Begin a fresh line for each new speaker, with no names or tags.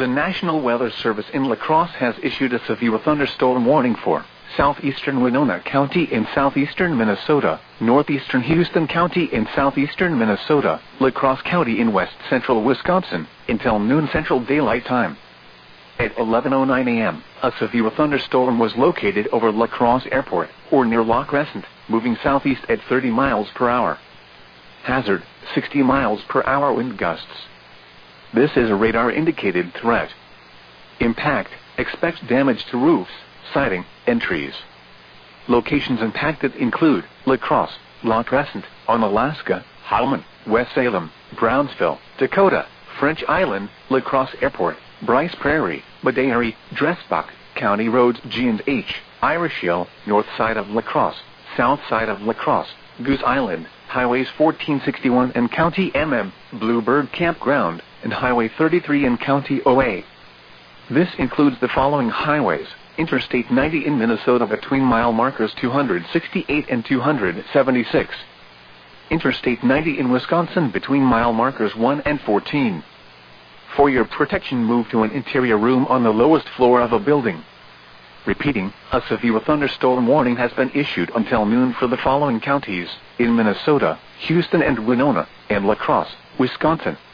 The National Weather Service in La Crosse has issued a severe thunderstorm warning for southeastern Winona County in southeastern Minnesota, northeastern Houston County in southeastern Minnesota, La Crosse County in west central Wisconsin, until noon Central Daylight Time. At 11:09 a.m., a severe thunderstorm was located over La Crosse Airport, or near La Crescent, moving southeast at 30 miles per hour. Hazard, 60 miles per hour wind gusts. This is a radar-indicated threat. Impact, expect damage to roofs, siding, and trees. Locations impacted include La Crosse, La Crescent, Onalaska, Holmen, West Salem, Brownsville, Dakota, French Island, La Crosse Airport, Bryce Prairie, Medaille, Dressbach, County Roads G&H, Irish Hill, north side of La Crosse, south side of La Crosse, Goose Island, Highways 1461 and County MM, Bluebird Campground, and Highway 33 in County OA. This includes the following highways: Interstate 90 in Minnesota between mile markers 268 and 276. Interstate 90 in Wisconsin between mile markers 1 and 14. For your protection, move to an interior room on the lowest floor of a building. Repeating, a severe thunderstorm warning has been issued until noon for the following counties in Minnesota: Houston and Winona, and La Crosse, Wisconsin.